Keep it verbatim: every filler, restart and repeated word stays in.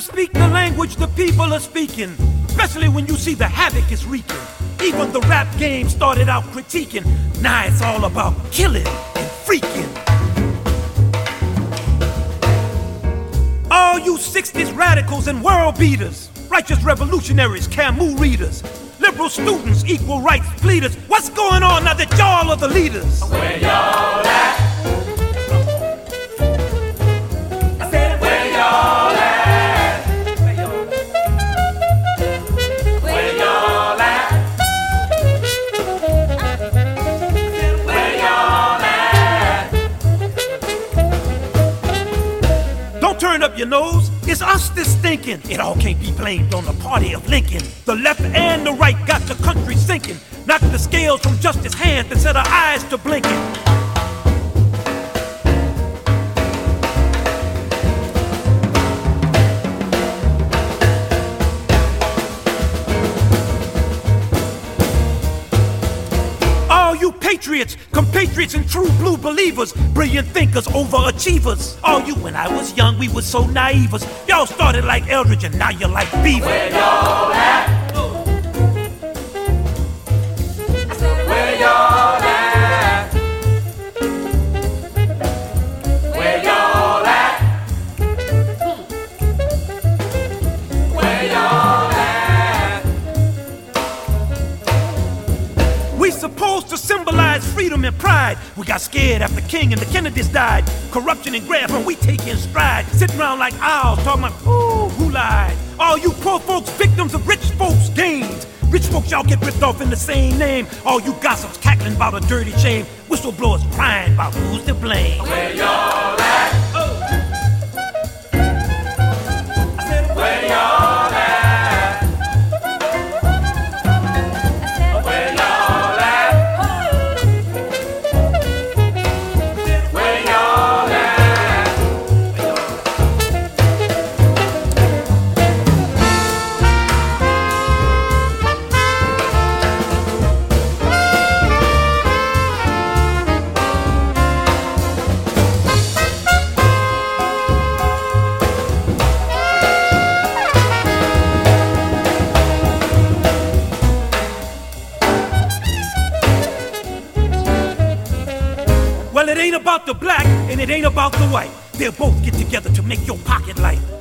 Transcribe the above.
speak the language the people are speaking, especially when you see the havoc it's wreaking. Even the rap game started out critiquing. Now it's all about killing and freaking. All you sixties radicals and world beaters, righteous revolutionaries, Camus readers, liberal students, equal rights pleaders, what's going on now that y'all are the leaders? Where y'all at? I said, where y'all at? Where y'all at? Where y'all at? Where y'all at? Don't turn up your nose. It's us that's thinking. It all can't be blamed on the party of Lincoln. The left and the right got the country sinking. Knocked the scales from justice hands and set our eyes to blinking. All you patriots, compatriots and true blue believers, brilliant thinkers, overachievers. All you, when I was young, we were so naivers. Y'all started like Eldridge and now you're like Beaver. Where y'all at? I said, where y'all at? Where y'all at? Where y'all at? We supposed to symbolize freedom and pride. We got scared after King and the Kennedys died. Corruption and graft when we take in stride. Sitting around like owls talking about, ooh, who lied? All you poor folks, victims of rich folks' gains. Rich folks, y'all get ripped off in the same name. All you gossips cackling about a dirty shame. Whistleblowers crying about who's to blame. Where y'all at? Oh. I said, where y'all at? Where y'all at? Where y'all at? Well, it ain't about the black and it ain't about the white. They'll both get together to make your pocket light.